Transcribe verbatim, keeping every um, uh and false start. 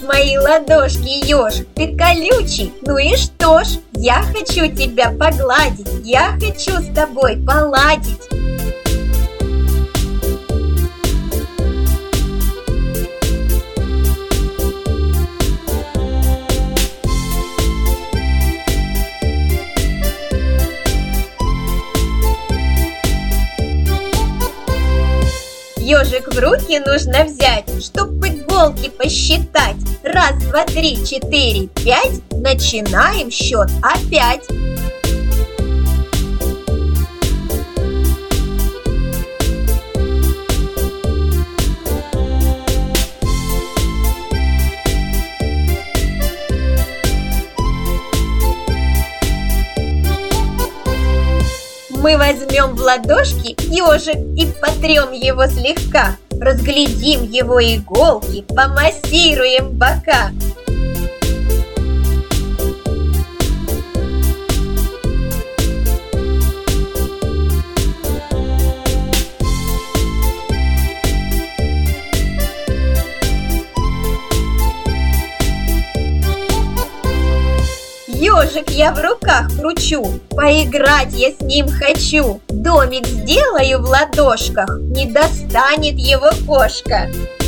мои ладошки, ежик, ты колючий, ну и что ж, я хочу тебя погладить, я хочу с тобой поладить. Ежик в руки нужно взять, чтоб иголки посчитать. Раз, два, три, четыре, пять. Начинаем счет опять. Мы возьмем в ладошки ежик и потрем его слегка. Разглядим его иголки, помассируем бока. Ежик я в руках кручу, поиграть я с ним хочу. Домик сделаю в ладошках, не достанет его кошка.